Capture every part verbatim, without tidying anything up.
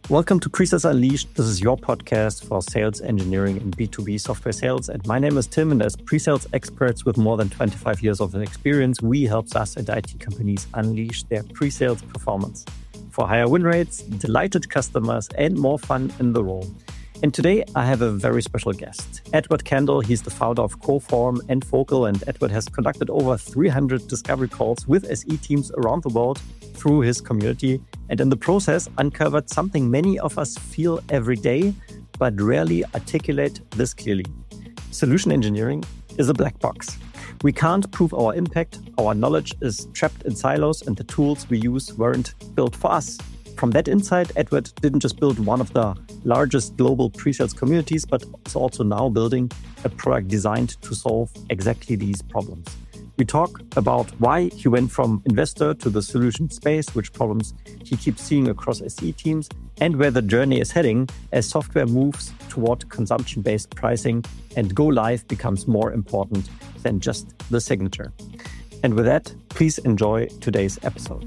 Welcome to Presales Unleashed. This is your podcast for sales, engineering, and B two B software sales. And my name is Tim, and as pre-sales experts with more than twenty-five years of experience, we help SaaS and I T companies unleash their pre-sales performance for higher win rates, delighted customers, and more fun in the role. And today, I have a very special guest, Edward Kendall. He's the founder of Coform and Focal, and Edward has conducted over three hundred discovery calls with S E teams around the world through his community, and in the process uncovered something many of us feel every day, but rarely articulate this clearly. Solution engineering is a black box. We can't prove our impact, our knowledge is trapped in silos, and the tools we use weren't built for us. From that insight, Edward didn't just build one of the largest global pre-sales communities, but is also now building a product designed to solve exactly these problems. We talk about why he went from investor to the solution space, which problems he keeps seeing across S E teams, and where the journey is heading as software moves toward consumption-based pricing and go live becomes more important than just the signature. And with that, please enjoy today's episode.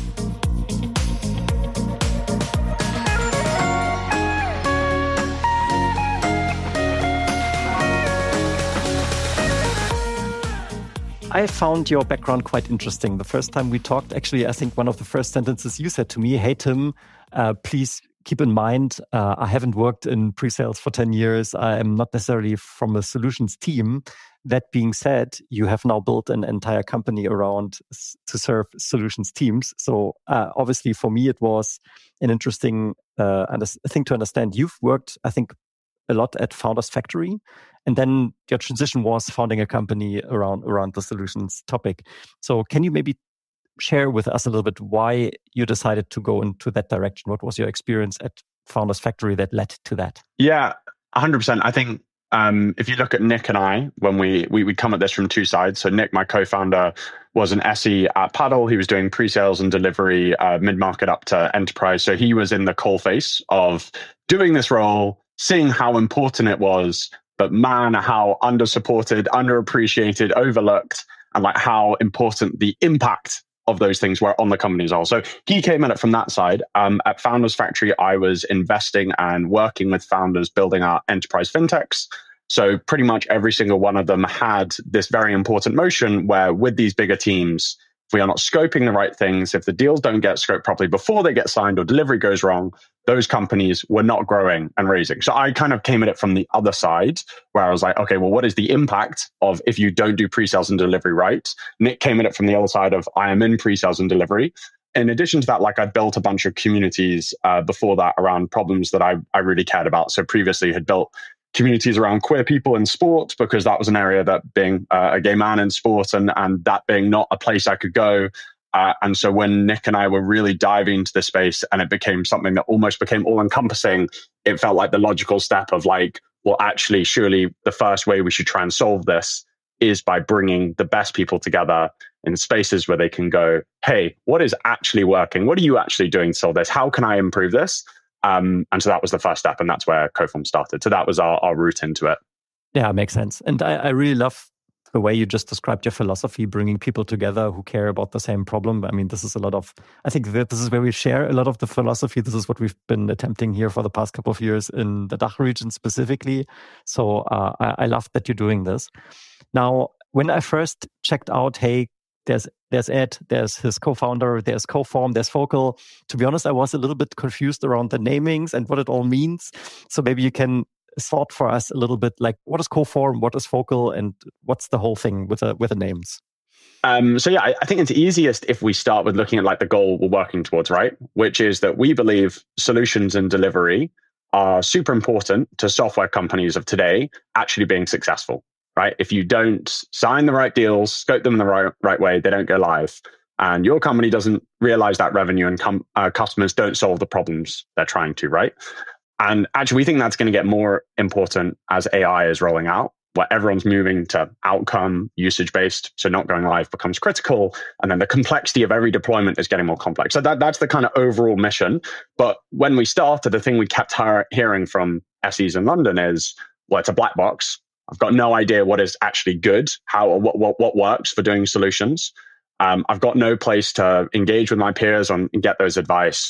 I found your background quite interesting. The first time we talked, actually, I think one of the first sentences you said to me, hey, Tim, uh, please keep in mind, uh, I haven't worked in pre-sales for ten years. I am not necessarily from a solutions team. That being said, you have now built an entire company around s- to serve solutions teams. So uh, obviously for me, it was an interesting uh, under- thing to understand. You've worked, I think, a lot at Founders Factory. And then your transition was founding a company around, around the solutions topic. So can you maybe share with us a little bit why you decided to go into that direction? What was your experience at Founders Factory that led to that? Yeah, one hundred percent. I think um, if you look at Nick and I, when we, we we come at this from two sides. So Nick, my co-founder, was an S E at Paddle. He was doing pre-sales and delivery, uh, mid-market up to enterprise. So he was in the coalface of doing this role, seeing how important it was, but man, how under-supported, underappreciated, overlooked, and like how important the impact of those things were on the company as a whole. So he came at it from that side. Um, at Founders Factory, I was investing and working with founders building our enterprise fintechs. So pretty much every single one of them had this very important motion where with these bigger teams, if we are not scoping the right things, if the deals don't get scoped properly before they get signed or delivery goes wrong, those companies were not growing and raising. So I kind of came at it from the other side where I was like, okay, well, what is the impact of if you don't do pre-sales and delivery right? Nick came at it from the other side of I am in pre-sales and delivery. In addition to that, like I built a bunch of communities uh, before that around problems that I, I really cared about. So previously had built communities around queer people in sport because that was an area that being uh, a gay man in sport and, and that being not a place I could go. Uh, and so when Nick and I were really diving into the space and it became something that almost became all encompassing, it felt like the logical step of like, well, actually, surely the first way we should try and solve this is by bringing the best people together in spaces where they can go, hey, what is actually working? What are you actually doing to solve this? How can I improve this? Um, and so that was the first step, and that's where Coform started. So that was our, our route into it. Yeah, it makes sense. And I, I really love the way you just described your philosophy, bringing people together who care about the same problem. I mean, this is a lot of, I think that this is where we share a lot of the philosophy. This is what we've been attempting here for the past couple of years in the D A C H region specifically. So uh, I, I love that you're doing this. Now, when I first checked out, hey, There's there's Ed, there's his co-founder, there's Coform, there's Focal. To be honest, I was a little bit confused around the namings and what it all means. So maybe you can sort for us a little bit, like what is Coform, what is Focal, and what's the whole thing with the with the names? Um, so yeah, I, I think it's easiest if we start with looking at like the goal we're working towards, right? Which is that we believe solutions and delivery are super important to software companies of today actually being successful. Right? If you don't sign the right deals, scope them in the right, right way, they don't go live. And your company doesn't realize that revenue and com- uh, customers don't solve the problems they're trying to, right? And actually, we think that's going to get more important as A I is rolling out, where everyone's moving to outcome usage-based, so not going live becomes critical. And then the complexity of every deployment is getting more complex. So that, that's the kind of overall mission. But when we started, the thing we kept he- hearing from S Es in London is, well, it's a black box. I've got no idea what is actually good, how what what, what works for doing solutions. Um, I've got no place to engage with my peers on, and get those advice.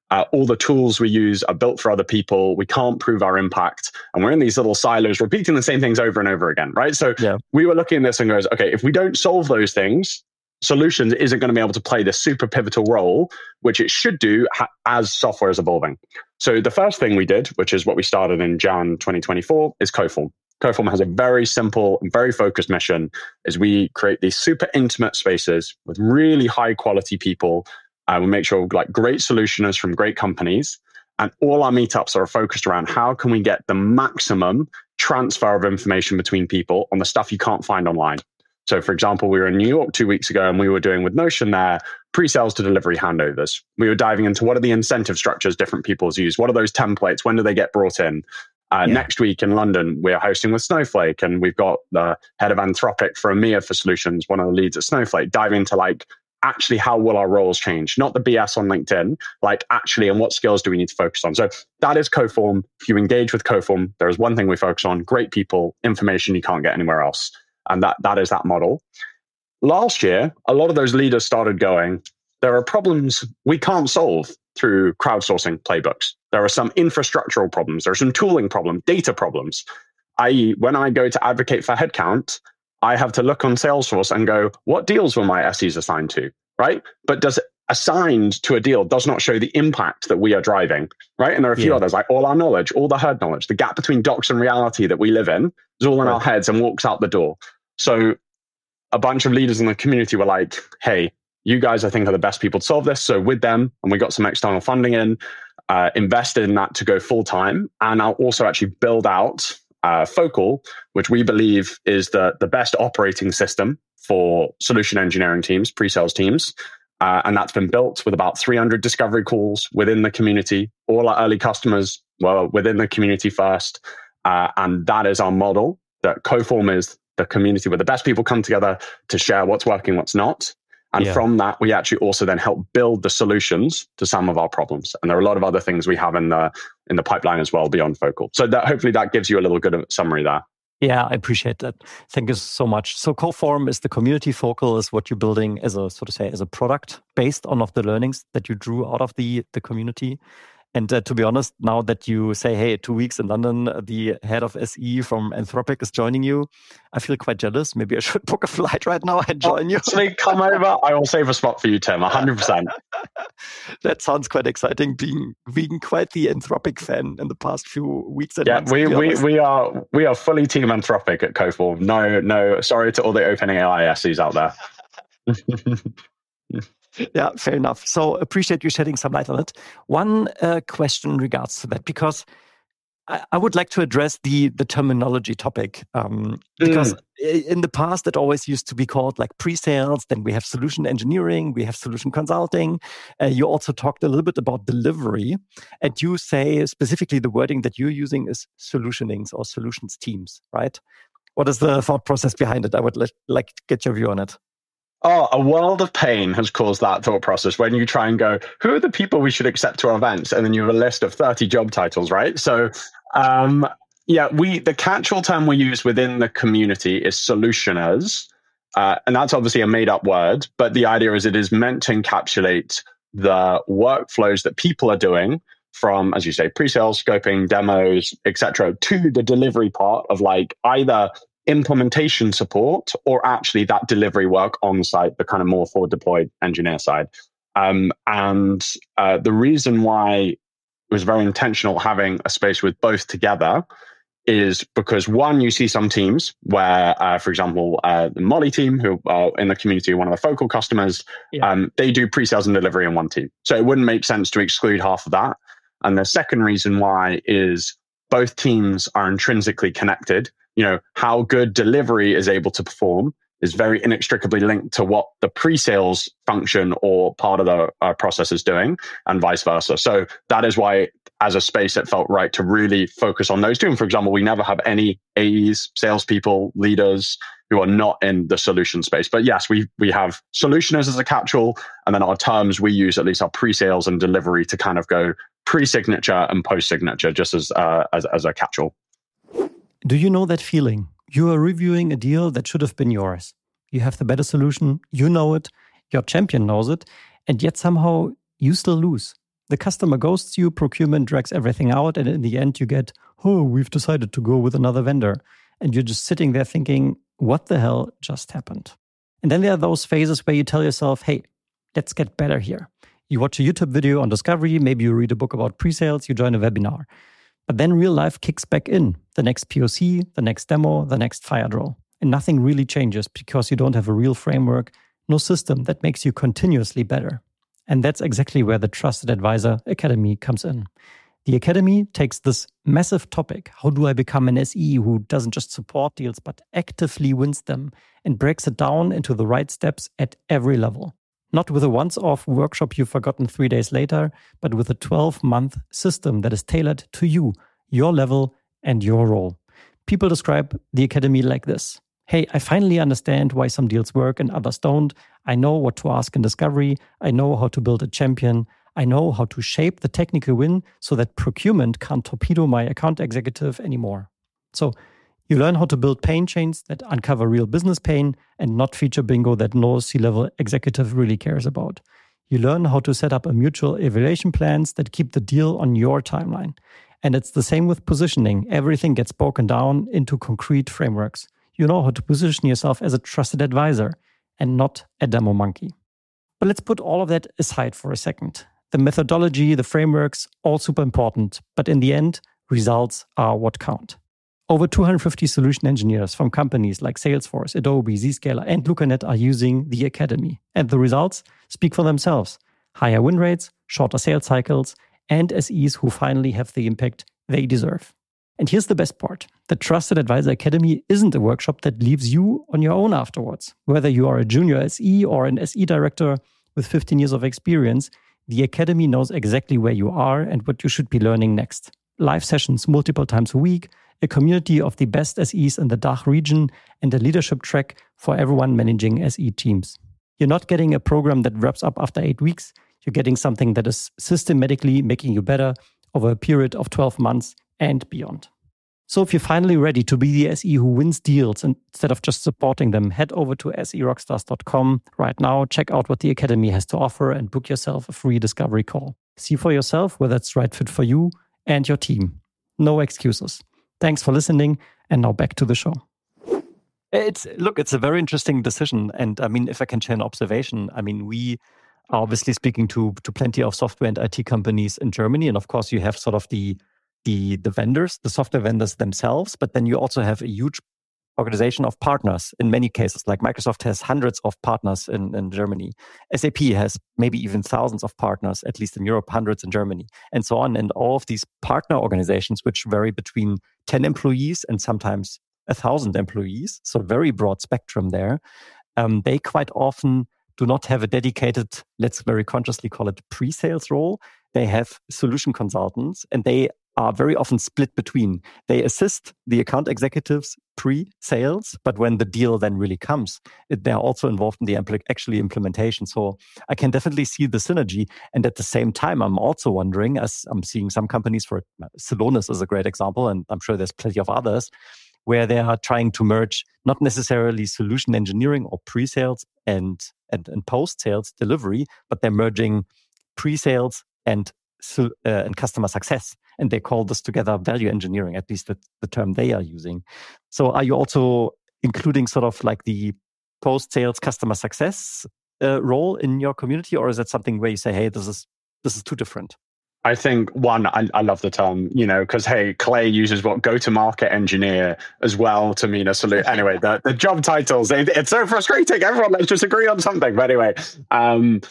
Uh, all the tools we use are built for other people. We can't prove our impact. And we're in these little silos repeating the same things over and over again, right? So yeah. we were looking at this and goes, okay, if we don't solve those things, solutions isn't going to be able to play this super pivotal role, which it should do ha- as software is evolving. So the first thing we did, which is what we started in January twenty twenty-four, is Coform. Coform has a very simple and very focused mission, is we create these super intimate spaces with really high quality people. Uh, we make sure like great solutioners from great companies, and all our meetups are focused around how can we get the maximum transfer of information between people on the stuff you can't find online. So for example, we were in New York two weeks ago and we were doing with Notion there, pre-sales to delivery handovers. We were diving into what are the incentive structures different people use? What are those templates? When do they get brought in? Uh, yeah. Next week in London, we're hosting with Snowflake, and we've got the head of Anthropic for EMEA for solutions, one of the leads at Snowflake, diving into like, actually, how will our roles change? Not the B S on LinkedIn, like actually, and what skills do we need to focus on? So that is Coform. If you engage with Coform, there is one thing we focus on, great people, information you can't get anywhere else. And that that is that model. Last year, a lot of those leaders started going, there are problems we can't solve through crowdsourcing playbooks. There are some infrastructural problems. There are some tooling problems, data problems. that is, when I go to advocate for headcount, I have to look on Salesforce and go, what deals were my S Es assigned to, right? But does assigned to a deal does not show the impact that we are driving, right? And there are a few yeah. others, like all our knowledge, all the herd knowledge, the gap between docs and reality that we live in is all in right. our heads and walks out the door. So a bunch of leaders in the community were like, hey, you guys, I think, are the best people to solve this. So with them, and we got some external funding in, uh, invested in that to go full time. And I'll also actually build out Uh, Focal, which we believe is the, the best operating system for solution engineering teams, pre-sales teams. Uh, and that's been built with about three hundred discovery calls within the community. All our early customers were within the community first. Uh, and that is our model, that Coform is the community where the best people come together to share what's working, what's not. And yeah. from that, we actually also then help build the solutions to some of our problems. And there are a lot of other things we have in the in the pipeline as well beyond Focal. So that hopefully that gives you a little good summary there. Yeah, I appreciate that. Thank you so much. So Coform is the community. Focal is what you're building as a, so to say, as a product based on of the learnings that you drew out of the, the community. And uh, to be honest, now that you say, hey, two weeks in London, the head of S E from Anthropic is joining you, I feel quite jealous. Maybe I should book a flight right now and join you. So come over. I will save a spot for you, Tim, one hundred percent. That sounds quite exciting, being being quite the Anthropic fan in the past few weeks and yeah, months. we we we are we are fully team Anthropic at Coform. No, no, sorry to all the OpenAI S Es out there. Yeah, fair enough. So appreciate you shedding some light on it. One uh, question in regards to that, because I, I would like to address the the terminology topic. Um, because mm. in the past, it always used to be called like pre-sales. Then we have solution engineering, we have solution consulting. Uh, you also talked a little bit about delivery. And you say specifically the wording that you're using is solutionings or solutions teams, right? What is the thought process behind it? I would like, like to get your view on it. Oh, a world of pain has caused that thought process when you try and go, who are the people we should accept to our events? And then you have a list of thirty job titles, right? So, um, yeah, we the catch-all term we use within the community is solutioners. Uh, and that's obviously a made-up word, but the idea is it is meant to encapsulate the workflows that people are doing from, as you say, pre-sales, scoping, demos, et cetera, to the delivery part of like either implementation support or actually that delivery work on site, the kind of more forward deployed engineer side. Um, and uh, the reason why it was very intentional having a space with both together is because one, you see some teams where, uh, for example, uh, the Molly team, who are in the community, one of the Focal customers, yeah. um, they do pre-sales and delivery in one team. So it wouldn't make sense to exclude half of that. And the second reason why is both teams are intrinsically connected. You know, how good delivery is able to perform is very inextricably linked to what the pre-sales function or part of the uh, process is doing, and vice versa. So that is why, as a space, it felt right to really focus on those two. And for example, we never have any A Es, salespeople, leaders who are not in the solution space. But yes, we we have solutioners as a catch-all, and then our terms we use, at least our pre-sales and delivery, to kind of go pre-signature and post-signature, just as uh, as, as a catch-all. Do you know that feeling? You are reviewing a deal that should have been yours. You have the better solution, you know it, your champion knows it, and yet somehow you still lose. The customer ghosts you, procurement drags everything out, and in the end you get, oh, we've decided to go with another vendor. And you're just sitting there thinking, what the hell just happened? And then there are those phases where you tell yourself, hey, let's get better here. You watch a YouTube video on discovery, maybe you read a book about pre-sales, you join a webinar. But then real life kicks back in. The next P O C, the next demo, the next fire drill. And nothing really changes because you don't have a real framework, no system that makes you continuously better. And that's exactly where the Trusted Advisor Academy comes in. The Academy takes this massive topic, how do I become an S E who doesn't just support deals but actively wins them, and breaks it down into the right steps at every level. Not with a once-off workshop you've forgotten three days later, but with a twelve-month system that is tailored to you, your level, and your role. People describe the Academy like this. Hey, I finally understand why some deals work and others don't. I know what to ask in discovery. I know how to build a champion. I know how to shape the technical win so that procurement can't torpedo my account executive anymore. So you learn how to build pain chains that uncover real business pain and not feature bingo that no C-level executive really cares about. You learn how to set up a mutual evaluation plans that keep the deal on your timeline. And it's the same with positioning. Everything gets broken down into concrete frameworks. You know how to position yourself as a trusted advisor and not a demo monkey. But let's put all of that aside for a second. The methodology, the frameworks, all super important. But in the end, results are what count. Over two hundred fifty solution engineers from companies like Salesforce, Adobe, Zscaler, and LucaNet are using the Academy. And the results speak for themselves. Higher win rates, shorter sales cycles, and S Es who finally have the impact they deserve. And here's the best part. The Trusted Advisor Academy isn't a workshop that leaves you on your own afterwards. Whether you are a junior S E or an S E director with fifteen years of experience, the Academy knows exactly where you are and what you should be learning next. Live sessions multiple times a week, a community of the best S Es in the D A C H region, and a leadership track for everyone managing S E teams. You're not getting a program that wraps up after eight weeks. You're getting something that is systematically making you better over a period of twelve months and beyond. So if you're finally ready to be the S E who wins deals instead of just supporting them, head over to S E rockstars dot com right now, check out what the Academy has to offer, and book yourself a free discovery call. See for yourself whether it's the right fit for you and your team. No excuses. Thanks for listening, and now back to the show. It's look, it's a very interesting decision. And I mean, if I can share an observation, I mean, we are obviously speaking to, to plenty of software and I T companies in Germany. And of course, you have sort of the the the vendors, the software vendors themselves, but then you also have a huge organization of partners in many cases. Like Microsoft has hundreds of partners in, in Germany. S A P has maybe even thousands of partners, at least in Europe, hundreds in Germany, and so on. And all of these partner organizations, which vary between ten employees and sometimes a thousand employees, so very broad spectrum there, um, they quite often do not have a dedicated, let's very consciously call it pre-sales role. They have solution consultants, and they are very often split between. They assist the account executives pre-sales, but when the deal then really comes, it, they're also involved in the impl- actually implementation. So I can definitely see the synergy. And at the same time, I'm also wondering, as I'm seeing some companies, for Celonis is a great example, and I'm sure there's plenty of others, where they are trying to merge not necessarily solution engineering or pre-sales and, and, and post-sales delivery, but they're merging pre-sales and, uh, and customer success. And they call this together value engineering, at least that's the term they are using. So are you also including sort of like the post-sales customer success uh, role in your community? Or is that something where you say, hey, this is this is too different? I think, one, I, I love the term, you know, because, hey, Clay uses what go-to-market engineer as well to mean a solution. Anyway, the, the job titles, it, it's so frustrating. Everyone, let's just agree on something. But anyway, um,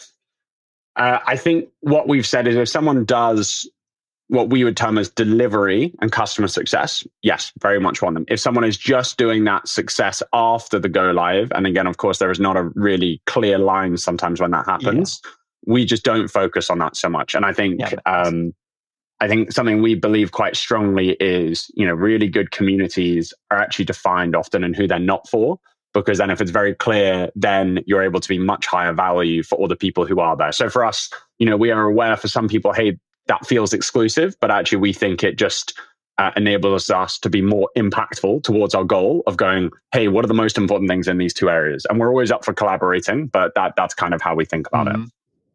uh, I think what we've said is if someone does what we would term as delivery and customer success, yes, very much want them. If someone is just doing that success after the go live, and again, of course, there is not a really clear line sometimes when that happens, yeah. we just don't focus on that so much. And I think, yeah, um, I think something we believe quite strongly is, you know, really good communities are actually defined often in who they're not for, because then if it's very clear, then you're able to be much higher value for all the people who are there. So for us, you know, we are aware for some people, hey, that feels exclusive, but actually we think it just uh, enables us to be more impactful towards our goal of going, hey, what are the most important things in these two areas? And we're always up for collaborating, but that that's kind of how we think about mm-hmm. it.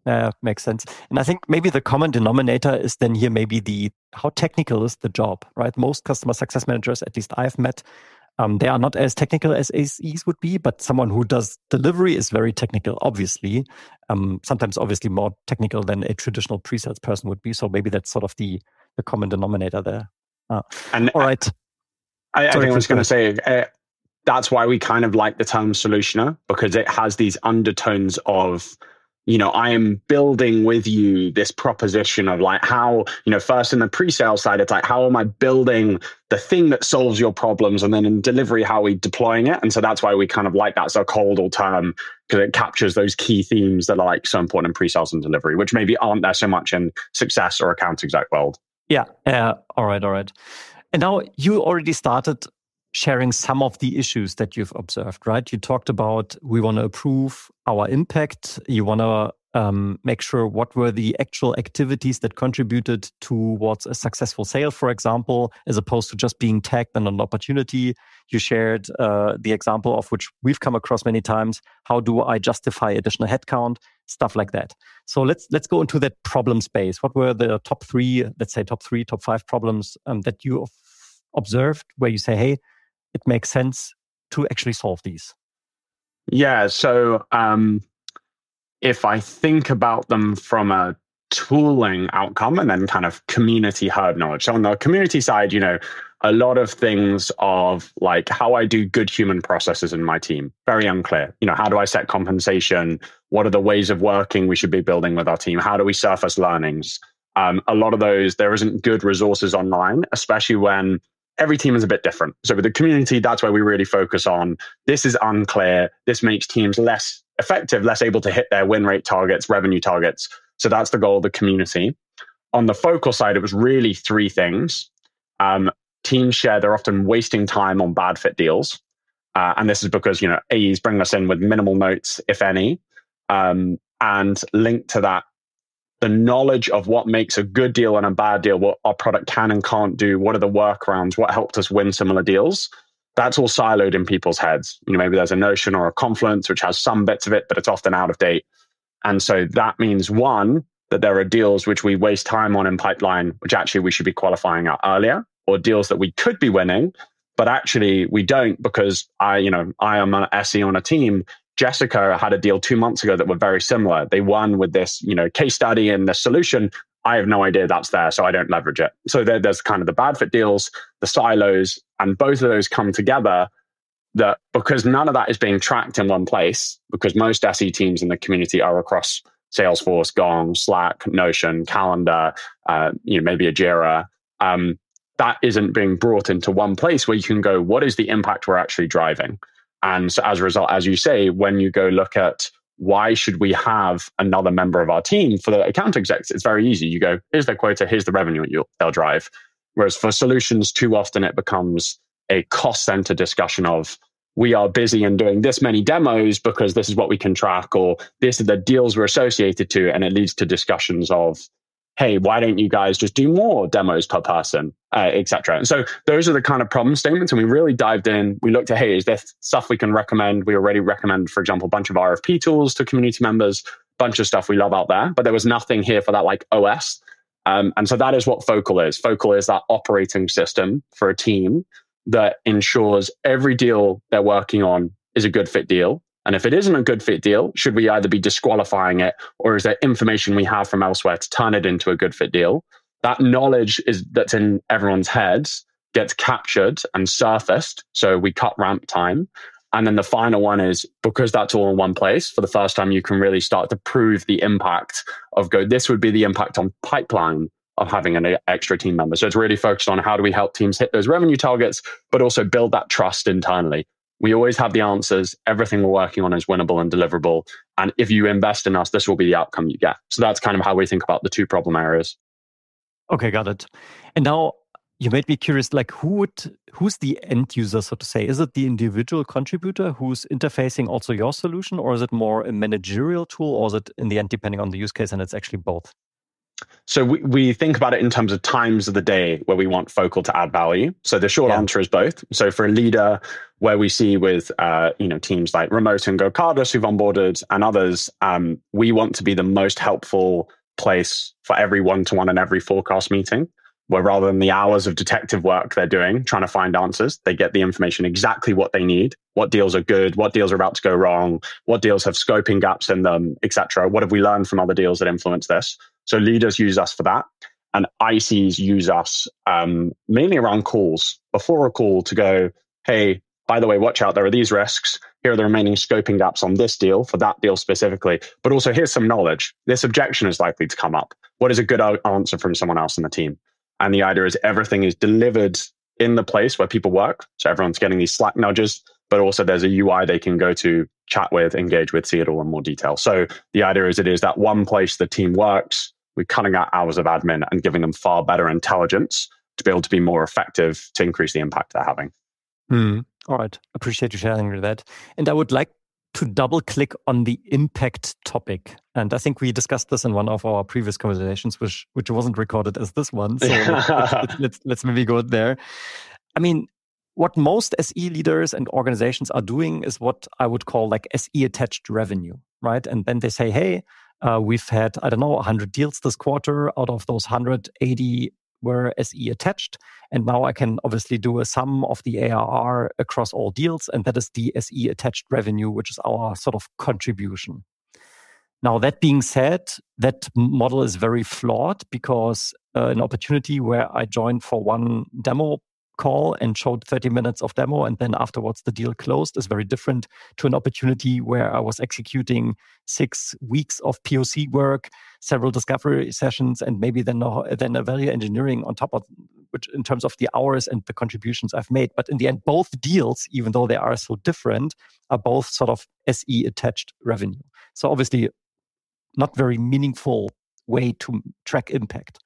Uh, makes sense. And I think maybe the common denominator is then here maybe the how technical is the job, right? Most customer success managers, at least I've met, um, they are not as technical as A Es would be, but someone who does delivery is very technical, obviously. Um, sometimes obviously more technical than a traditional pre-sales person would be. So maybe that's sort of the, the common denominator there. Uh, and all right. I, I Sorry, think I was going to say, uh, that's why we kind of like the term solutioner, because it has these undertones of, you know, I am building with you this proposition of like how, you know, first in the pre-sale side, it's like, how am I building the thing that solves your problems? And then in delivery, how are we deploying it? And so that's why we kind of like that so coldal term, because it captures those key themes that are like so important in pre-sales and delivery, which maybe aren't there so much in success or account exec world. Yeah. Uh, all right. All right. And now you already started sharing some of the issues that you've observed, right? You talked about we want to improve our impact. You want to um, make sure what were the actual activities that contributed towards a successful sale, for example, as opposed to just being tagged on an opportunity. You shared uh, the example of which we've come across many times. How do I justify additional headcount? Stuff like that. So let's let's go into that problem space. What were the top three, let's say top three, top five problems um, that you observed where you say, hey, it makes sense to actually solve these? Yeah. So um, if I think about them from a tooling outcome and then kind of community herd knowledge. So on the community side, you know, a lot of things of like how I do good human processes in my team, very unclear. You know, how do I set compensation? What are the ways of working we should be building with our team? How do we surface learnings? Um, a lot of those, there isn't good resources online, especially when every team is a bit different. So with the community, that's where we really focus on this is unclear. This makes teams less effective, less able to hit their win rate targets, revenue targets. So that's the goal of the community. On the focal side, it was really three things. Um, teams share they're often wasting time on bad fit deals. Uh, and this is because, you know, A Es bring us in with minimal notes, if any. Um, and linked to that, the knowledge of what makes a good deal and a bad deal, what our product can and can't do, what are the workarounds, what helped us win similar deals. That's all siloed in people's heads. You know, maybe there's a Notion or a Confluence, which has some bits of it, but it's often out of date. And so that means, one, that there are deals which we waste time on in pipeline, which actually we should be qualifying out earlier, or deals that we could be winning, but actually we don't because I, you know, I am an S E on a team. Jessica had a deal two months ago that were very similar. They won with this, you know, case study and the solution. I have no idea that's there, so I don't leverage it. So there, there's kind of the bad fit deals, the silos, and both of those come together that because none of that is being tracked in one place, because most S E teams in the community are across Salesforce, Gong, Slack, Notion, Calendar, uh, you know, maybe a Jira. Um, that isn't being brought into one place where you can go, what is the impact we're actually driving? And so as a result, as you say, when you go look at why should we have another member of our team for the account execs, it's very easy. You go, here's their quota, here's the revenue you'll, they'll drive. Whereas for solutions, too often it becomes a cost center discussion of we are busy and doing this many demos because this is what we can track, or this are the deals we're associated to. And it leads to discussions of, hey, why don't you guys just do more demos per person, uh, et cetera. And so those are the kind of problem statements. And we really dived in. We looked at, hey, is there stuff we can recommend? We already recommend, for example, a bunch of R F P tools to community members, bunch of stuff we love out there. But there was nothing here for that like O S. Um, and so that is what Focal is. Focal is that operating system for a team that ensures every deal they're working on is a good fit deal. And if it isn't a good fit deal, should we either be disqualifying it, or is there information we have from elsewhere to turn it into a good fit deal? That knowledge is that's in everyone's heads gets captured and surfaced. So we cut ramp time. And then the final one is because that's all in one place, for the first time, you can really start to prove the impact of go, this would be the impact on pipeline of having an extra team member. So it's really focused on how do we help teams hit those revenue targets, but also build that trust internally. We always have the answers. Everything we're working on is winnable and deliverable. And if you invest in us, this will be the outcome you get. So that's kind of how we think about the two problem areas. Okay, got it. And now you made me curious, like who would, who's the end user, so to say? Is it the individual contributor who's interfacing also your solution, or is it more a managerial tool, or is it in the end, depending on the use case, and it's actually both? So we, we think about it in terms of times of the day where we want Focal to add value. So the short yeah. answer is both. So for a leader, where we see with uh, you know teams like Remote and GoCardless who've onboarded and others, um, we want to be the most helpful place for every one-to-one and every forecast meeting, where rather than the hours of detective work they're doing, trying to find answers, they get the information exactly what they need, what deals are good, what deals are about to go wrong, what deals have scoping gaps in them, et cetera. What have we learned from other deals that influence this? So leaders use us for that. And I Cs use us um, mainly around calls. Before a call to go, hey, by the way, watch out, there are these risks. Here are the remaining scoping gaps on this deal for that deal specifically. But also here's some knowledge. This objection is likely to come up. What is a good answer from someone else in the team? And the idea is everything is delivered in the place where people work. So everyone's getting these Slack nudges, but also there's a U I they can go to, chat with, engage with, see it all in more detail. So the idea is it is that one place the team works, we're cutting out hours of admin and giving them far better intelligence to be able to be more effective to increase the impact they're having. Hmm. All right. Appreciate you sharing that. And I would like to double click on the impact topic. And I think we discussed this in one of our previous conversations, which which wasn't recorded as this one. So let's, let's, let's, let's maybe go there. I mean, what most S E leaders and organizations are doing is what I would call like S E attached revenue, right? And then they say, hey, uh, we've had, I don't know, one hundred deals this quarter. Out of those one hundred eighty were S E attached. And now I can obviously do a sum of the A R R across all deals. And that is the S E attached revenue, which is our sort of contribution. Now, that being said, that model is very flawed because uh, an opportunity where I joined for one demo call and showed thirty minutes of demo and then afterwards the deal closed is very different to an opportunity where I was executing six weeks of P O C work, several discovery sessions, and maybe then a, then a value engineering on top of which in terms of the hours and the contributions I've made. But in the end, both deals, even though they are so different, are both sort of S E attached revenue. So obviously not very meaningful way to track impact.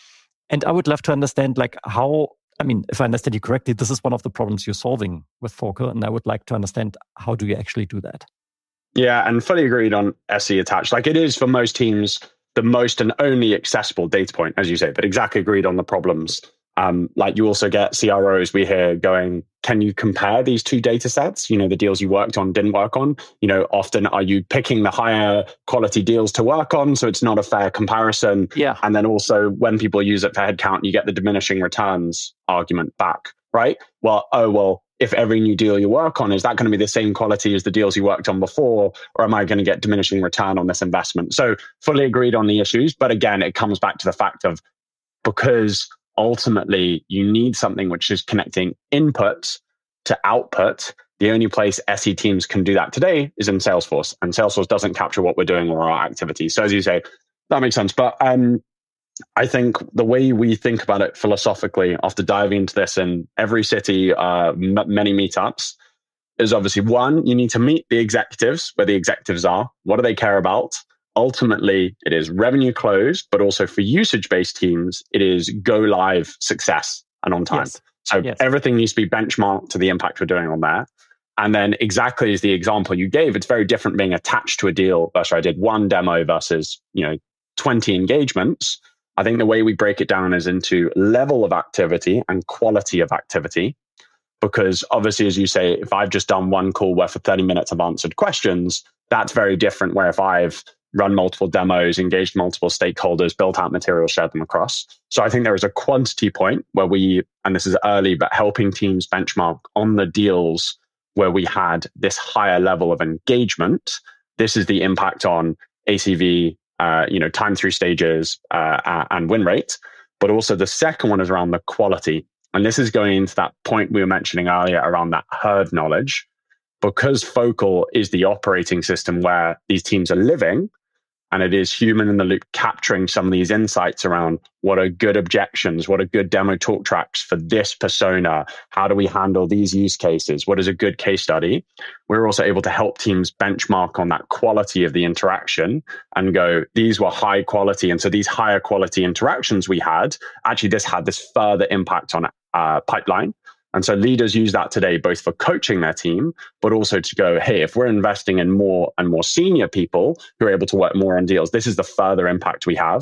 And I would love to understand like how, I mean, if I understand you correctly, this is one of the problems you're solving with Focal, and I would like to understand how do you actually do that? Yeah, and fully agreed on S E attached. Like it is for most teams, the most and only accessible data point, as you say, but exactly agreed on the problems. Um, like you also get C R Os we hear going, can you compare these two data sets? You know, the deals you worked on, didn't work on. You know, often are you picking the higher quality deals to work on? So it's not a fair comparison. Yeah. And then also when people use it for headcount, you get the diminishing returns argument back, right? Well, oh, well, if every new deal you work on, is that going to be the same quality as the deals you worked on before? Or am I going to get diminishing return on this investment? So fully agreed on the issues. But again, it comes back to the fact of because ultimately you need something which is connecting input to output. The only place S E teams can do that today is in Salesforce, and Salesforce doesn't capture what we're doing or our activities. So as you say, that makes sense. But um, I think the way we think about it philosophically after diving into this in every city, uh, m- many meetups, is obviously one, you need to meet the executives where the executives are. What do they care about? Ultimately, it is revenue closed, but also for usage-based teams, it is go live success and on time. Yes. So yes. everything needs to be benchmarked to the impact we're doing on there. And then exactly as the example you gave, it's very different being attached to a deal versus I did one demo versus, you know, twenty engagements. I think the way we break it down is into level of activity and quality of activity. Because obviously, as you say, if I've just done one call where for thirty minutes I've answered questions, that's very different where if I've run multiple demos, engaged multiple stakeholders, built out material, shared them across. So I think there is a quantity point where we, and this is early, but helping teams benchmark on the deals where we had this higher level of engagement. This is the impact on A C V, uh, you know, time through stages uh, and win rate. But also the second one is around the quality. And this is going into that point we were mentioning earlier around that herd knowledge. Because Focal is the operating system where these teams are living, and it is human in the loop capturing some of these insights around what are good objections, what are good demo talk tracks for this persona, how do we handle these use cases, what is a good case study. We're also able to help teams benchmark on that quality of the interaction and go, these were high quality. And so these higher quality interactions we had, actually this had this further impact on uh, pipeline. And so leaders use that today, both for coaching their team, but also to go, hey, if we're investing in more and more senior people who are able to work more on deals, this is the further impact we have.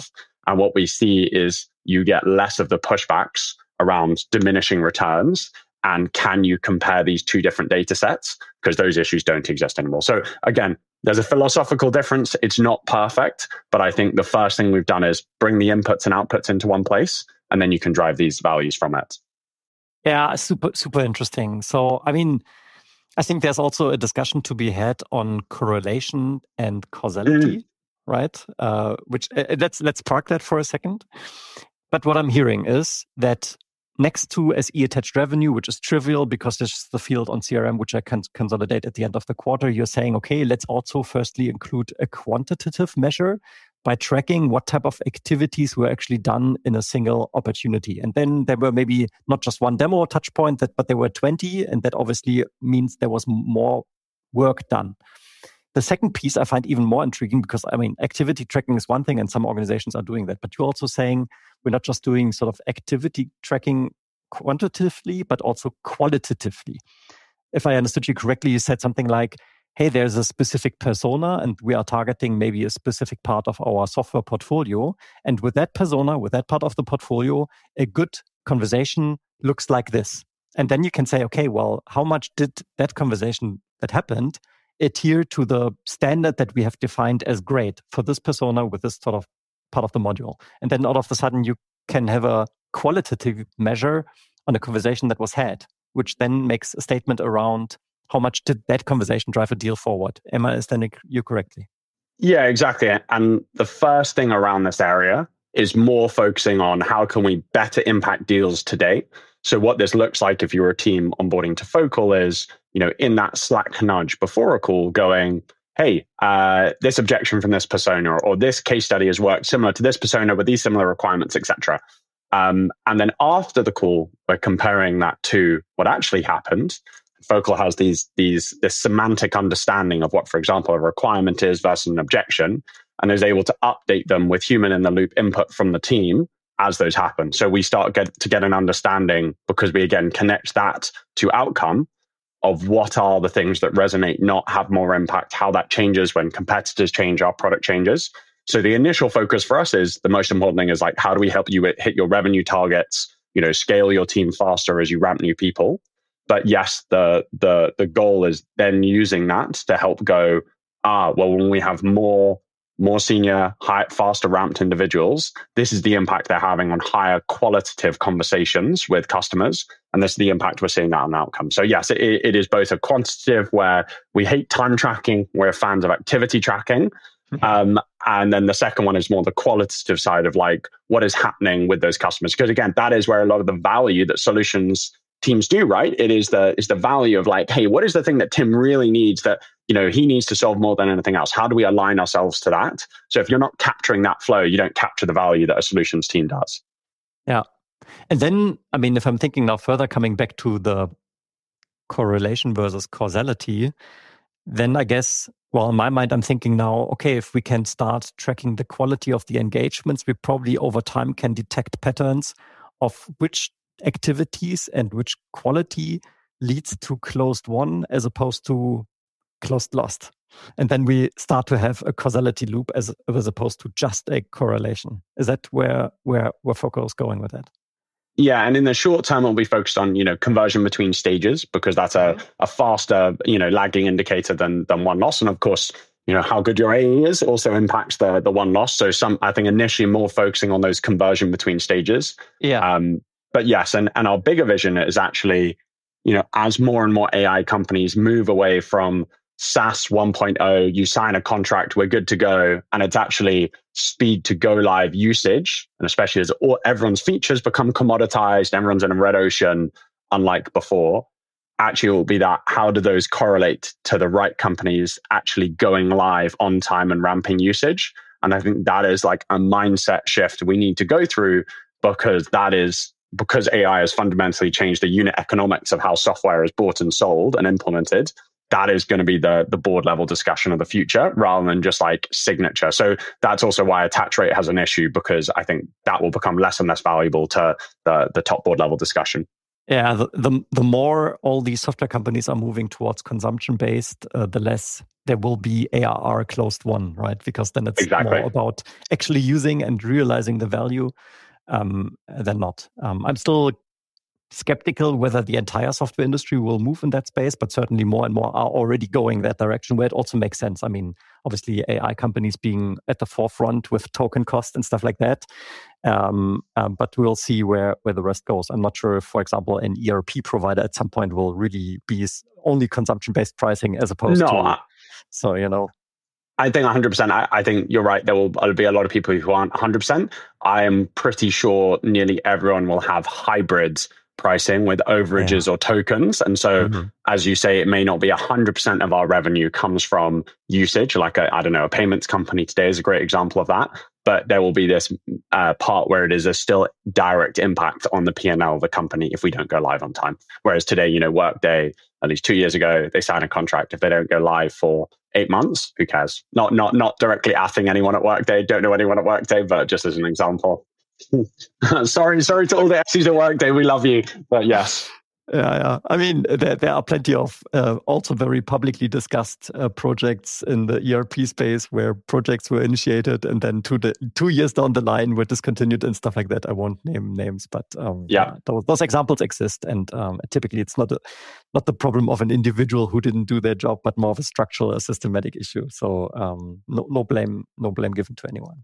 And what we see is you get less of the pushbacks around diminishing returns. And can you compare these two different data sets? Because those issues don't exist anymore. So again, there's a philosophical difference. It's not perfect, but I think the first thing we've done is bring the inputs and outputs into one place, and then you can drive these values from it. Yeah, super, super interesting. So, I mean, I think there's also a discussion to be had on correlation and causality, mm. right? Uh, which uh, let's let's park that for a second. But what I'm hearing is that next to S E attached revenue, which is trivial because this is the field on C R M which I can consolidate at the end of the quarter, you're saying, okay, let's also firstly include a quantitative measure by tracking what type of activities were actually done in a single opportunity. And then there were maybe not just one demo touch point, that, but there were twenty, and that obviously means there was more work done. The second piece I find even more intriguing because, I mean, activity tracking is one thing and some organizations are doing that. But you're also saying we're not just doing sort of activity tracking quantitatively, but also qualitatively. If I understood you correctly, you said something like, hey, there's a specific persona and we are targeting maybe a specific part of our software portfolio. And with that persona, with that part of the portfolio, a good conversation looks like this. And then you can say, okay, well, how much did that conversation that happened adhere to the standard that we have defined as great for this persona with this sort of part of the module? And then all of a sudden you can have a qualitative measure on a conversation that was had, which then makes a statement around how much did that conversation drive a deal forward. Am I understanding you correctly? Yeah, exactly. And the first thing around this area is more focusing on how can we better impact deals today. So what this looks like if you're a team onboarding to Focal is, you know, in that Slack nudge before a call going, hey, uh, this objection from this persona or this case study has worked similar to this persona with these similar requirements, et cetera. Um, and then after the call, we're comparing that to what actually happened. Focal has these, these, this semantic understanding of what, for example, a requirement is versus an objection, and is able to update them with human in the loop input from the team as those happen. So we start get, to get an understanding because we, again, connect that to outcome of what are the things that resonate, not have more impact, how that changes when competitors change, our product changes. So the initial focus for us is the most important thing is like, how do we help you hit your revenue targets, you know, scale your team faster as you ramp new people? But yes, the the the goal is then using that to help go, ah, well, when we have more more senior, high, faster ramped individuals, this is the impact they're having on higher qualitative conversations with customers. And this is the impact we're seeing that on outcome. So yes, it, it is both a quantitative where we hate time tracking, we're fans of activity tracking. Um, and then the second one is more the qualitative side of like, what is happening with those customers? Because again, that is where a lot of the value that solutions teams do, right? It is the is the value of like, hey, what is the thing that Tim really needs that, you know, he needs to solve more than anything else? How do we align ourselves to that? So if you're not capturing that flow, you don't capture the value that a solutions team does. Yeah. And then, I mean, if I'm thinking now further, coming back to the correlation versus causality, then I guess, well, in my mind, I'm thinking now, okay, if we can start tracking the quality of the engagements, we probably over time can detect patterns of which activities and which quality leads to closed won as opposed to closed lost. And then we start to have a causality loop as, as opposed to just a correlation. Is that where, where, where Focal is going with that? Yeah, and in the short term, we'll be focused on, you know, conversion between stages because that's a, a faster, you know, lagging indicator than than one loss. And of course, you know, how good your A E is also impacts the the one loss. So some, I think, initially more focusing on those conversion between stages. Yeah. Um, but yes, and and our bigger vision is actually, you know, as more and more A I companies move away from SaaS one point oh, you sign a contract, we're good to go. And it's actually speed to go live usage. And especially as all, everyone's features become commoditized, everyone's in a red ocean, unlike before. Actually, it will be that how do those correlate to the right companies actually going live on time and ramping usage? And I think that is like a mindset shift we need to go through because that is because A I has fundamentally changed the unit economics of how software is bought and sold and implemented. That is going to be the, the board level discussion of the future rather than just like signature. So that's also why attach rate has an issue because I think that will become less and less valuable to the, the top board level discussion. Yeah, the, the, the more all these software companies are moving towards consumption based, uh, the less there will be A R R closed won, right? Because then it's exactly. more about actually using and realizing the value um, than not. Um, I'm still skeptical whether the entire software industry will move in that space, but certainly more and more are already going that direction, where it also makes sense. I mean, obviously A I companies being at the forefront with token cost and stuff like that. Um, um, but we'll see where, where the rest goes. I'm not sure if, for example, an E R P provider at some point will really be only consumption-based pricing as opposed no, to... I, so, you know... I think one hundred percent. I, I think you're right. There will be a lot of people who aren't one hundred percent. I am pretty sure nearly everyone will have hybrids pricing with overages yeah. or tokens. And so, mm-hmm. as you say, it may not be one hundred percent of our revenue comes from usage. Like, a, I don't know, a payments company today is a great example of that. But there will be this uh, part where it is a still direct impact on the P and L of the company if we don't go live on time. Whereas today, you know, Workday, at least two years ago, they sign a contract. If they don't go live for eight months, who cares? Not not not directly affing anyone at Workday. Don't know anyone at Workday, but just as an example. sorry, sorry to all the S Es at Workday. We love you, but yes. Yeah, yeah. I mean, there there are plenty of uh, also very publicly discussed uh, projects in the E R P space where projects were initiated and then two the, two years down the line were discontinued and stuff like that. I won't name names, but um, yeah, yeah, those, those examples exist, and um, typically it's not a, not the problem of an individual who didn't do their job, but more of a structural, a systematic issue. So um, no no blame no blame given to anyone.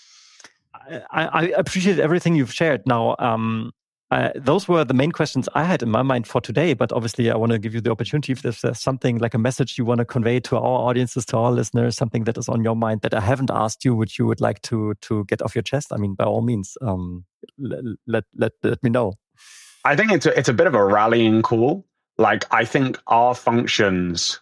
I, I appreciate everything you've shared. Now. Um, Uh, those were the main questions I had in my mind for today, but obviously I want to give you the opportunity if there's something like a message you want to convey to our audiences, to our listeners, something that is on your mind that I haven't asked you, which you would like to to get off your chest. I mean, by all means, um, let, let, let, let me know. I think it's a, it's a bit of a rallying call. Like, I think our functions,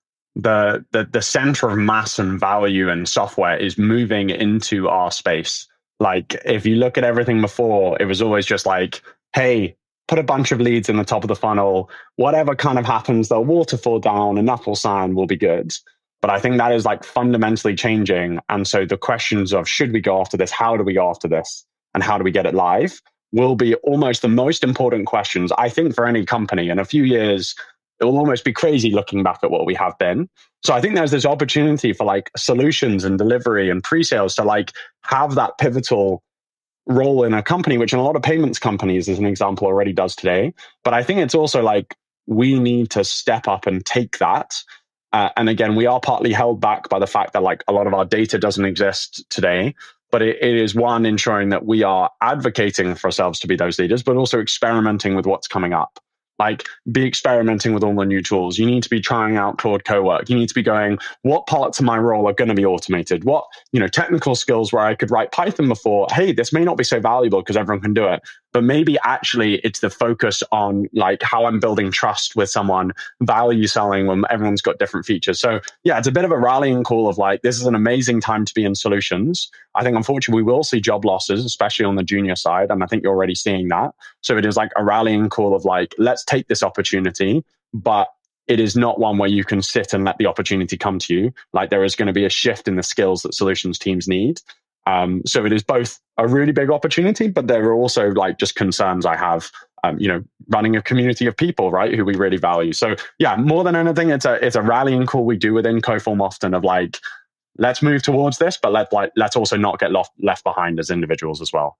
the, the, the center of mass and value in software is moving into our space. Like, if you look at everything before, it was always just like, hey, put a bunch of leads in the top of the funnel. Whatever kind of happens, they'll waterfall down, enough will sign, will be good. But I think that is like fundamentally changing. And so the questions of should we go after this? How do we go after this? And how do we get it live? Will be almost the most important questions, I think, for any company. In a few years, it will almost be crazy looking back at what we have been. So I think there's this opportunity for like solutions and delivery and pre-sales to like have that pivotal role in a company, which in a lot of payments companies, as an example, already does today. But I think it's also like we need to step up and take that. Uh, and again, we are partly held back by the fact that like a lot of our data doesn't exist today. But it, it is one, ensuring that we are advocating for ourselves to be those leaders, but also experimenting with what's coming up. Like, be experimenting with all the new tools. You need to be trying out Claude Cowork. You need to be going, what parts of my role are going to be automated? What, you know, technical skills where I could write Python before, hey, this may not be so valuable because everyone can do it. But maybe actually it's the focus on like how I'm building trust with someone, value selling when everyone's got different features. So yeah, it's a bit of a rallying call of like, this is an amazing time to be in solutions. I think unfortunately we will see job losses, especially on the junior side. And I think you're already seeing that. So it is like a rallying call of like, let's take this opportunity, but it is not one where you can sit and let the opportunity come to you. Like, there is going to be a shift in the skills that solutions teams need. Um, so it is both a really big opportunity, but there are also like just concerns I have, um, you know, running a community of people, right, who we really value. So yeah, more than anything, it's a it's a rallying call we do within Coform often of like, let's move towards this, but let like let's also not get left left behind as individuals as well.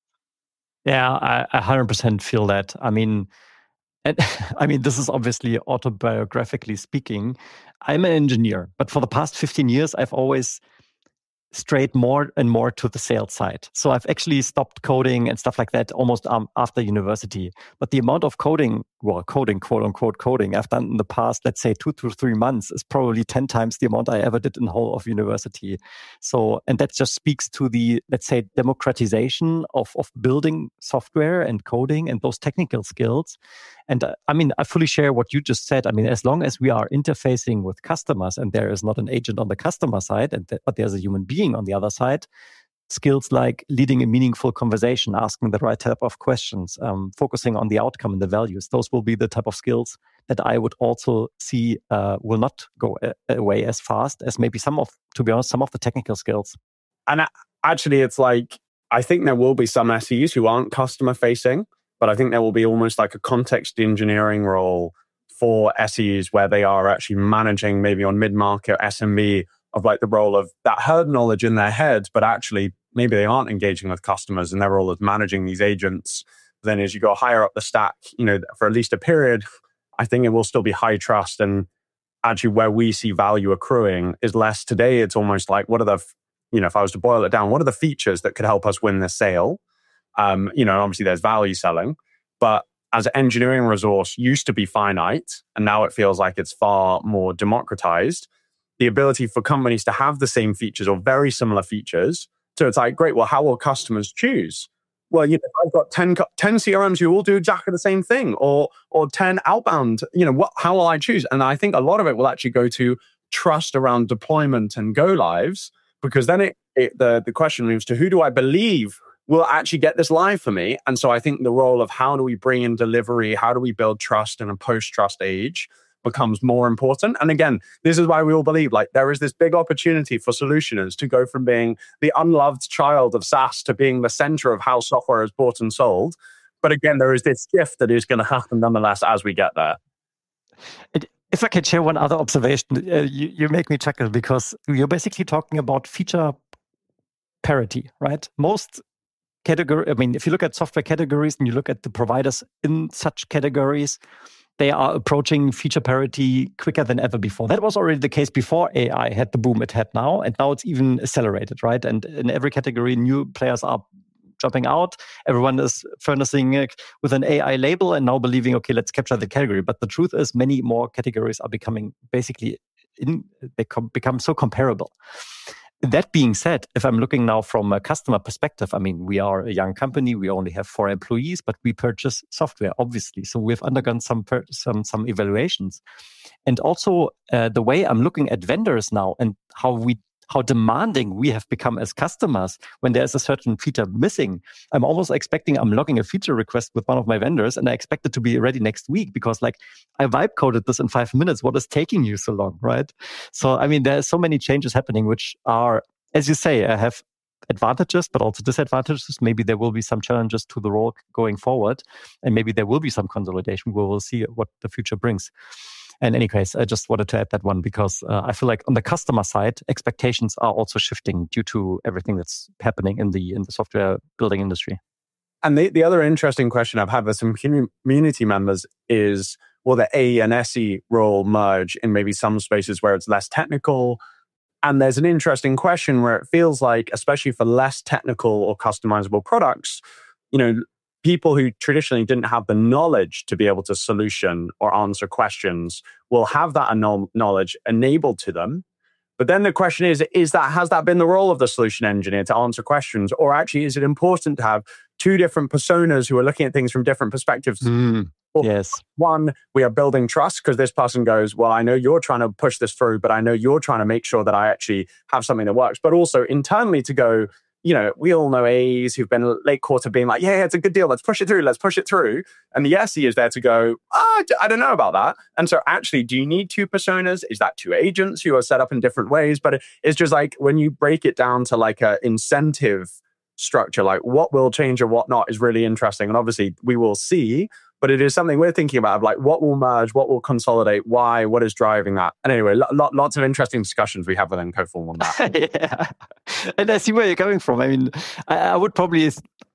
Yeah, I one hundred percent feel that. I mean, and I mean, this is obviously autobiographically speaking. I'm an engineer, but for the past fifteen years, I've always strayed more and more to the sales side. So I've actually stopped coding and stuff like that almost um, after university. But the amount of coding, well, coding, quote unquote coding, I've done in the past, let's say two to three months is probably ten times the amount I ever did in the whole of university. So, and that just speaks to the, let's say, democratization of, of building software and coding and those technical skills. And uh, I mean, I fully share what you just said. I mean, as long as we are interfacing with customers and there is not an agent on the customer side, and th- but there's a human being on the other side, skills like leading a meaningful conversation, asking the right type of questions, um, focusing on the outcome and the values, those will be the type of skills that I would also see uh, will not go a- away as fast as maybe some of, to be honest, some of the technical skills. And actually, it's like, I think there will be some S Es who aren't customer facing, but I think there will be almost like a context engineering role for S Es where they are actually managing maybe on mid-market S M B of like the role of that herd knowledge in their head, but actually maybe they aren't engaging with customers and their role is managing these agents. Then as you go higher up the stack, you know, for at least a period, I think it will still be high trust. And actually where we see value accruing is less today. It's almost like, what are the, you know, if I was to boil it down, what are the features that could help us win this sale? Um, you know, obviously there's value selling, but as an engineering resource used to be finite, and now it feels like it's far more democratized. The ability for companies to have the same features or very similar features. So it's like, great, well, how will customers choose? Well, you know, I've got ten, ten C R Ms who all do exactly the same thing, or or ten outbound, you know, what? How will I choose? And I think a lot of it will actually go to trust around deployment and go lives, because then it, it the, the question moves to who do I believe will actually get this live for me? And so I think the role of how do we bring in delivery, how do we build trust in a post-trust age becomes more important. And again, this is why we all believe like there is this big opportunity for solutioners to go from being the unloved child of SaaS to being the center of how software is bought and sold. But again, there is this shift that is going to happen nonetheless as we get there. It, if I can share one other observation, uh, you, you make me chuckle because you're basically talking about feature parity, right? Most category, I mean, if you look at software categories and you look at the providers in such categories, they are approaching feature parity quicker than ever before. That was already the case before A I had the boom it had now, and now it's even accelerated, right? And in every category, new players are jumping out. Everyone is furnishing it with an A I label and now believing, okay, let's capture the category. But the truth is, many more categories are becoming basically in, they com- become so comparable. That being said, if I'm looking now from a customer perspective, I mean, we are a young company. We only have four employees, but we purchase software, obviously. So we've undergone some per- some some evaluations, and also uh, the way I'm looking at vendors now and how we how demanding we have become as customers when there's a certain feature missing. I'm almost expecting I'm logging a feature request with one of my vendors and I expect it to be ready next week because like I vibe coded this in five minutes. What is taking you so long, right? So, I mean, there's so many changes happening, which are, as you say, uh, have advantages, but also disadvantages. Maybe there will be some challenges to the role going forward. And maybe there will be some consolidation where we'll see what the future brings. In any case, I just wanted to add that one because uh, I feel like on the customer side, expectations are also shifting due to everything that's happening in the in the software building industry. And the, the other interesting question I've had with some community members is, will the A E and S E role merge in maybe some spaces where it's less technical? And there's an interesting question where it feels like, especially for less technical or customizable products, you know, people who traditionally didn't have the knowledge to be able to solution or answer questions will have that knowledge enabled to them. But then the question is, is that, has that been the role of the solution engineer to answer questions? Or actually, is it important to have two different personas who are looking at things from different perspectives? Mm, yes. One, we are building trust because this person goes, well, I know you're trying to push this through, but I know you're trying to make sure that I actually have something that works. But also internally to go, you know, we all know A Es who've been late quarter being like, yeah, yeah, it's a good deal. Let's push it through. Let's push it through. And the S E is there to go, oh, I don't know about that. And so actually, do you need two personas? Is that two agents who are set up in different ways? But it's just like when you break it down to like a incentive structure, like what will change or what not is really interesting. And obviously we will see, but it is something we're thinking about of like what will merge, what will consolidate, why, what is driving that. And anyway, lo- lots of interesting discussions we have within Coform on that. Yeah. And I see where you're coming from. I mean, I, I would probably,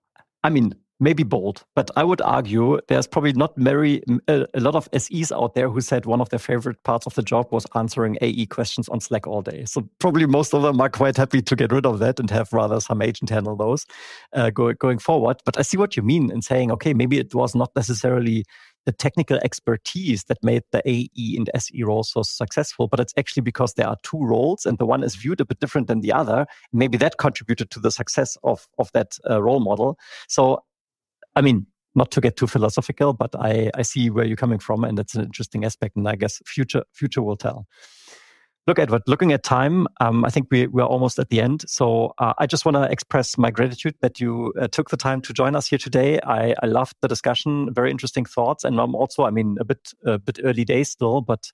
I mean, maybe bold, but I would argue there's probably not very a, a lot of S Es out there who said one of their favorite parts of the job was answering A E questions on Slack all day. So probably most of them are quite happy to get rid of that and have rather some agent handle those uh, go, going forward. But I see what you mean in saying, okay, maybe it was not necessarily the technical expertise that made the A E and S E role so successful, but it's actually because there are two roles and the one is viewed a bit different than the other. Maybe that contributed to the success of, of that uh, role model. So I mean, not to get too philosophical, but I, I see where you're coming from, and that's an interesting aspect. And I guess future future will tell. Look, Edward, looking at time, um, I think we, we're almost at the end. So uh, I just want to express my gratitude that you uh, took the time to join us here today. I, I loved the discussion, very interesting thoughts. And I'm also, I mean, a bit a bit early days still, but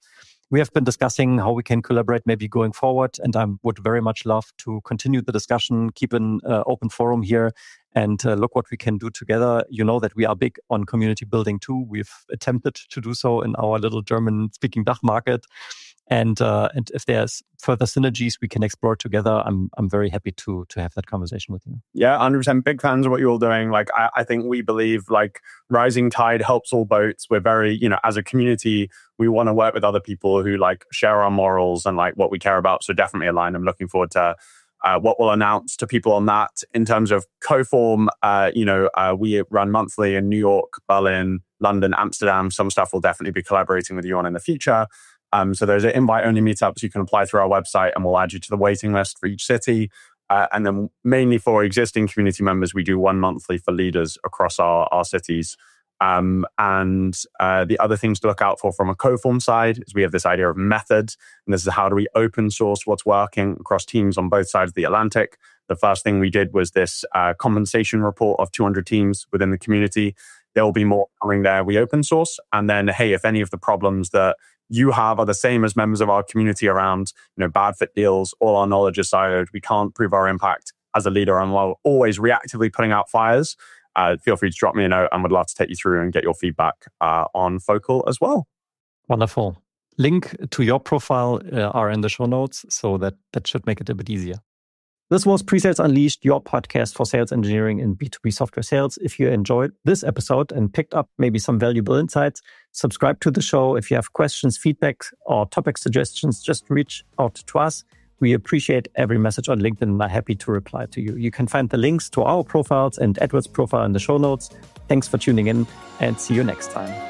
We have been discussing how we can collaborate maybe going forward, and I would very much love to continue the discussion, keep an uh, open forum here, and uh, look what we can do together. You know that we are big on community building too. We've attempted to do so in our little German-speaking D A C H market. And uh, and if there's further synergies we can explore together, I'm I'm very happy to to have that conversation with you. Yeah, one hundred percent. Big fans of what you're all doing. Like, I, I think we believe like rising tide helps all boats. We're very, you know, as a community, we want to work with other people who like share our morals and like what we care about. So definitely align. I'm looking forward to uh, what we'll announce to people on that. In terms of Coform, uh, you know, uh, we run monthly in New York, Berlin, London, Amsterdam. Some stuff we'll definitely be collaborating with you on in the future. Um, so there's an invite-only meetups. You can apply through our website and we'll add you to the waiting list for each city. Uh, and then mainly for existing community members, we do one monthly for leaders across our, our cities. Um, and uh, the other things to look out for from a Coform side is we have this idea of method. And this is how do we open source what's working across teams on both sides of the Atlantic. The first thing we did was this uh, compensation report of two hundred teams within the community. There will be more coming there. We open source. And then, hey, if any of the problems that you have are the same as members of our community around, you know, bad fit deals, all our knowledge is siloed, we can't prove our impact as a leader, and while always reactively putting out fires, uh, feel free to drop me a note and would love to take you through and get your feedback uh, on Focal as well. Wonderful. Link to your profile uh, are in the show notes, so that, that should make it a bit easier. This was Presales Unleashed, your podcast for sales engineering in B two B software sales. If you enjoyed this episode and picked up maybe some valuable insights, subscribe to the show. If you have questions, feedback, or topic suggestions, just reach out to us. We appreciate every message on LinkedIn and are happy to reply to you. You can find the links to our profiles and Edward's profile in the show notes. Thanks for tuning in and see you next time.